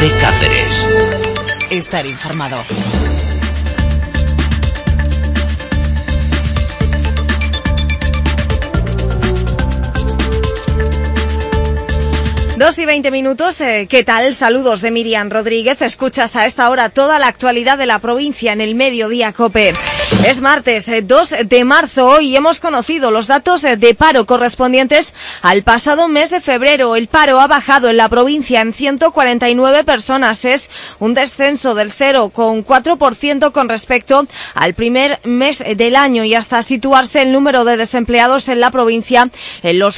COPE Cáceres. Estar informado. Dos y 20 minutos, ¿qué tal? Saludos de Miriam Rodríguez. Escuchas a esta hora toda la actualidad de la provincia en el Mediodía COPE. Es martes 2 de marzo hoy y hemos conocido los datos de paro correspondientes al pasado mes de febrero. El paro ha bajado en la provincia en 149 personas. Es un descenso del 0,4% con respecto al primer mes del año y hasta situarse el número de desempleados en la provincia en los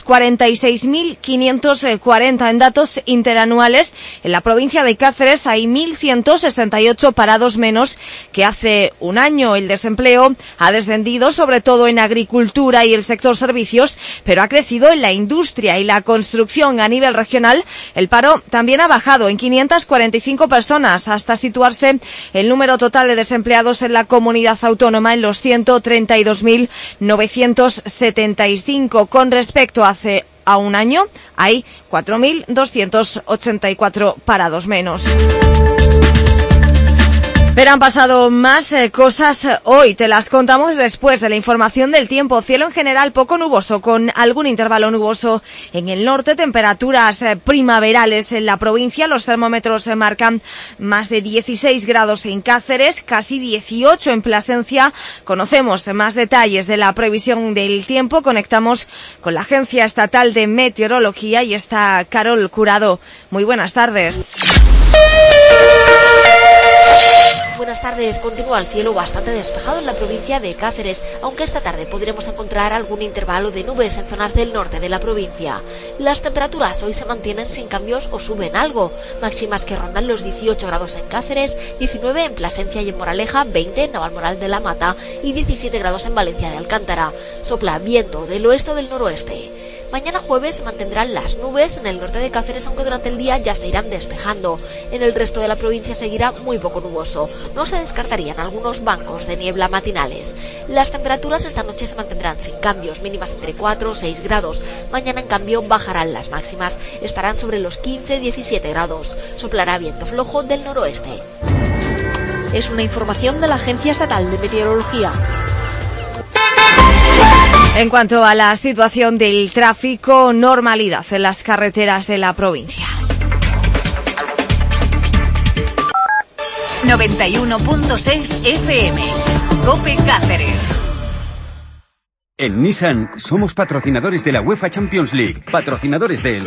46.540. En datos interanuales, en la provincia de Cáceres hay 1.168 parados menos que hace un año. El desempleo ha descendido sobre todo en agricultura y el sector servicios, pero ha crecido en la industria y la construcción. A nivel regional, el paro también ha bajado en 545 personas hasta situarse el número total de desempleados en la comunidad autónoma en los 132.975. Con respecto a un año, hay 4.284 parados menos. Pero han pasado más cosas hoy, te las contamos después de la información del tiempo. Cielo en general poco nuboso, con algún intervalo nuboso en el norte, temperaturas primaverales en la provincia. Los termómetros marcan más de 16 grados en Cáceres, casi 18 en Plasencia. Conocemos más detalles de la previsión del tiempo. Conectamos con la Agencia Estatal de Meteorología y está Carol Curado. Muy buenas tardes. Buenas tardes. Continúa el cielo bastante despejado en la provincia de Cáceres, aunque esta tarde podremos encontrar algún intervalo de nubes en zonas del norte de la provincia. Las temperaturas hoy se mantienen sin cambios o suben algo, máximas que rondan los 18 grados en Cáceres, 19 en Plasencia y en Moraleja, 20 en Navalmoral de la Mata y 17 grados en Valencia de Alcántara. Sopla viento del oeste o del noroeste. Mañana jueves mantendrán las nubes en el norte de Cáceres, aunque durante el día ya se irán despejando. En el resto de la provincia seguirá muy poco nuboso. No se descartarían algunos bancos de niebla matinales. Las temperaturas esta noche se mantendrán sin cambios, mínimas entre 4 o 6 grados. Mañana, en cambio, bajarán las máximas. Estarán sobre los 15-17 grados. Soplará viento flojo del noroeste. Es una información de la Agencia Estatal de Meteorología. En cuanto a la situación del tráfico, normalidad en las carreteras de la provincia. 91.6 FM. COPE Cáceres. En Nissan somos patrocinadores de la UEFA Champions League, patrocinadores de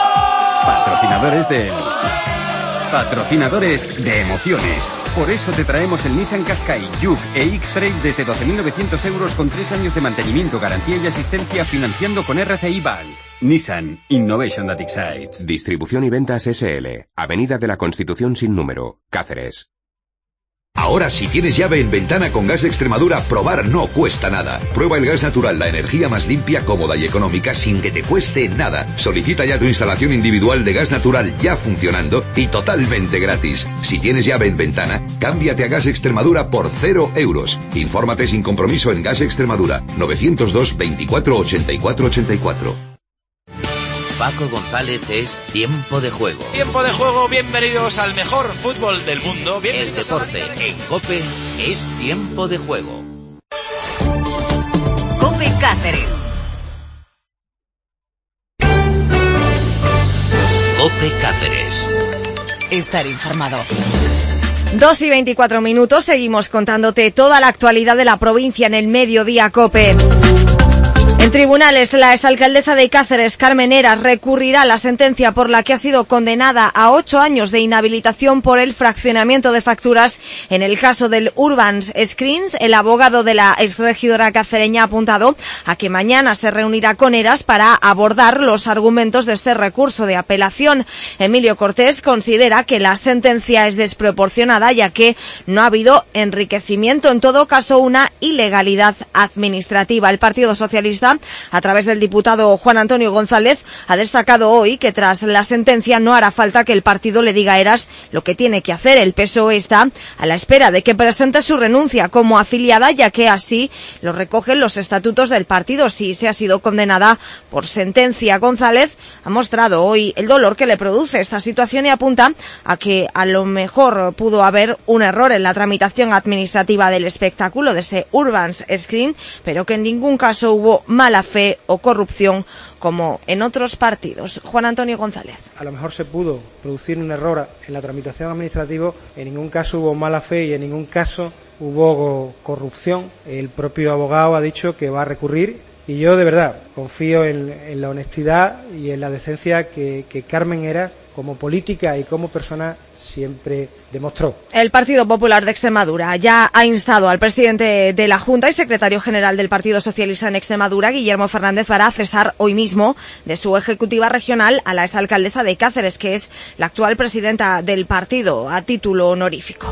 emociones. Por eso te traemos el Nissan Qashqai, Juke e X-Trail desde 12.900 euros con 3 años de mantenimiento, garantía y asistencia, financiando con RCI Bank. Nissan Innovation that excites. Distribución y ventas SL. Avenida de la Constitución sin número, Cáceres. Ahora, si tienes llave en ventana con Gas Extremadura, probar no cuesta nada. Prueba el gas natural, la energía más limpia, cómoda y económica sin que te cueste nada. Solicita ya tu instalación individual de gas natural ya funcionando y totalmente gratis. Si tienes llave en ventana, cámbiate a Gas Extremadura por 0 euros. Infórmate sin compromiso en Gas Extremadura, 902 24 84 84. Paco González es Tiempo de Juego. Tiempo de Juego, bienvenidos al mejor fútbol del mundo. El deporte en COPE es Tiempo de Juego. COPE Cáceres. COPE Cáceres. Estar informado. 2 y 24 minutos, seguimos contándote toda la actualidad de la provincia en el Mediodía COPE. En tribunales, la exalcaldesa de Cáceres, Carmen Heras, recurrirá a la sentencia por la que ha sido condenada a 8 años de inhabilitación por el fraccionamiento de facturas en el caso del Urban Screens. El abogado de la exregidora cacereña ha apuntado a que mañana se reunirá con Heras para abordar los argumentos de este recurso de apelación. Emilio Cortés considera que la sentencia es desproporcionada, ya que no ha habido enriquecimiento, en todo caso una ilegalidad administrativa. El Partido Socialista Extremadura, a través del diputado Juan Antonio González, ha destacado hoy que tras la sentencia no hará falta que el partido le diga a Heras lo que tiene que hacer. El PSOE está a la espera de que presente su renuncia como afiliada, ya que así lo recogen los estatutos del partido. Si se ha sido condenada por sentencia, González ha mostrado hoy el dolor que le produce esta situación y apunta a que a lo mejor pudo haber un error en la tramitación administrativa del espectáculo de ese Urban Screen, pero que en ningún caso hubo mala fe o corrupción como en otros partidos. Juan Antonio González. A lo mejor se pudo producir un error en la tramitación administrativa, en ningún caso hubo mala fe y en ningún caso hubo corrupción. El propio abogado ha dicho que va a recurrir y yo de verdad confío en la honestidad y en la decencia que Carmen Heras, como política y como persona, siempre demostró. El Partido Popular de Extremadura ya ha instado al presidente de la Junta y secretario general del Partido Socialista en Extremadura, Guillermo Fernández Vara, a cesar hoy mismo de su ejecutiva regional a la exalcaldesa de Cáceres, que es la actual presidenta del partido, a título honorífico.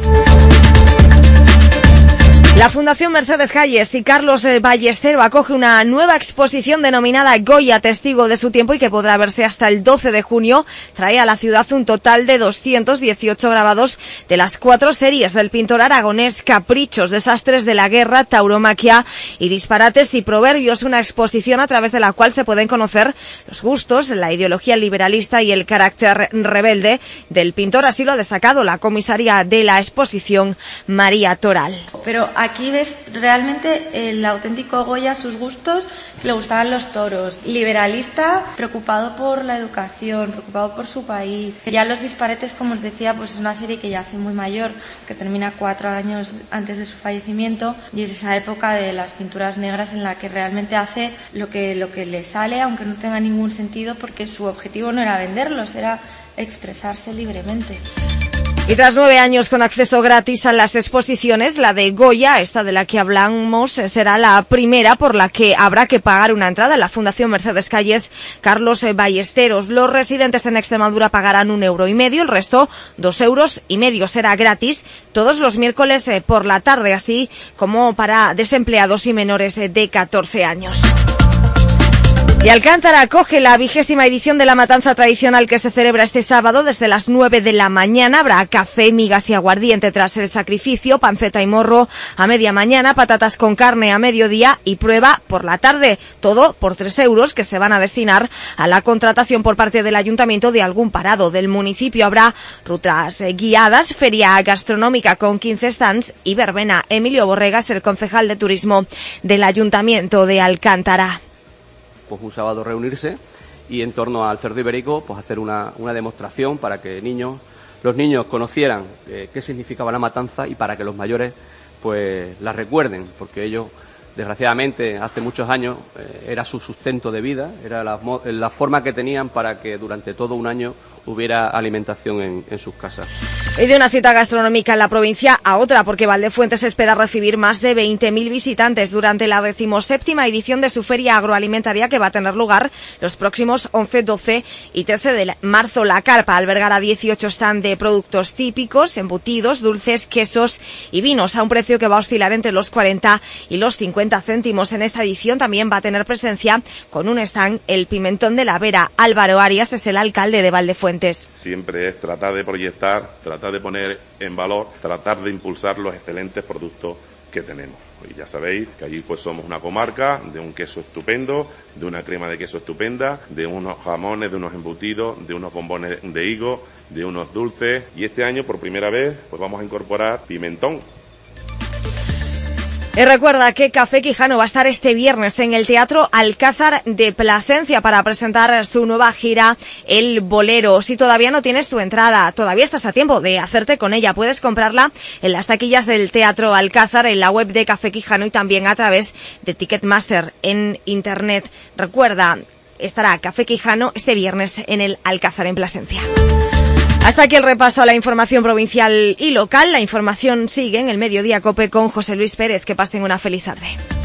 La Fundación Mercedes Calles y Carlos Ballestero acoge una nueva exposición denominada Goya, testigo de su tiempo, y que podrá verse hasta el 12 de junio. Trae a la ciudad un total de 218 grabados de las 4 series del pintor aragonés: Caprichos, Desastres de la Guerra, Tauromaquia y Disparates y Proverbios. Una exposición a través de la cual se pueden conocer los gustos, la ideología liberalista y el carácter rebelde del pintor. Así lo ha destacado la comisaria de la exposición, María Toral. Pero aquí ves realmente el auténtico Goya, sus gustos, que le gustaban los toros. Liberalista, preocupado por la educación, preocupado por su país. Ya Los Disparates, como os decía, pues es una serie que ya hace muy mayor, que termina 4 años antes de su fallecimiento, y es esa época de las pinturas negras en la que realmente hace lo que le sale, aunque no tenga ningún sentido, porque su objetivo no era venderlos, era expresarse libremente. Y tras 9 años con acceso gratis a las exposiciones, la de Goya, esta de la que hablamos, será la primera por la que habrá que pagar una entrada en la Fundación Mercedes Calles Carlos Ballesteros. Los residentes en Extremadura pagarán 1,5 €, el resto 2,5 €. Será gratis todos los miércoles por la tarde, así como para desempleados y menores de 14 años. Y Alcántara acoge la 20ª edición de la matanza tradicional que se celebra este sábado desde las 9 de la mañana. Habrá café, migas y aguardiente tras el sacrificio, panceta y morro a media mañana, patatas con carne a mediodía y prueba por la tarde. Todo por 3 € que se van a destinar a la contratación por parte del ayuntamiento de algún parado del municipio. Habrá rutas guiadas, feria gastronómica con 15 stands y verbena. Emilio Borregas, el concejal de turismo del ayuntamiento de Alcántara. Pues un sábado reunirse y en torno al cerdo ibérico pues hacer una demostración para que los niños conocieran qué significaba la matanza y para que los mayores pues la recuerden, porque ellos desgraciadamente hace muchos años era su sustento de vida, era la forma que tenían para que durante todo un año hubiera alimentación en sus casas. Y de una cita gastronómica en la provincia a otra, porque Valdefuentes espera recibir más de 20.000 visitantes durante la 17ª edición de su feria agroalimentaria, que va a tener lugar los próximos 11, 12 y 13 de marzo. La carpa albergará 18 stands de productos típicos, embutidos, dulces, quesos y vinos, a un precio que va a oscilar entre los 40 y los 50 céntimos. En esta edición también va a tener presencia con un stand el Pimentón de la Vera. Álvaro Arias es el alcalde de Valdefuentes. Siempre es tratar de proyectar, tratar de poner en valor, tratar de impulsar los excelentes productos que tenemos. Y ya sabéis que allí pues somos una comarca de un queso estupendo, de una crema de queso estupenda, de unos jamones, de unos embutidos, de unos bombones de higo, de unos dulces. Y este año por primera vez pues vamos a incorporar pimentón. Y recuerda que Café Quijano va a estar este viernes en el Teatro Alcázar de Plasencia para presentar su nueva gira, El Bolero. Si todavía no tienes tu entrada, todavía estás a tiempo de hacerte con ella. Puedes comprarla en las taquillas del Teatro Alcázar, en la web de Café Quijano y también a través de Ticketmaster en Internet. Recuerda, estará Café Quijano este viernes en el Alcázar en Plasencia. Hasta aquí el repaso a la información provincial y local. La información sigue en el Mediodía COPE con José Luis Pérez. Que pasen una feliz tarde.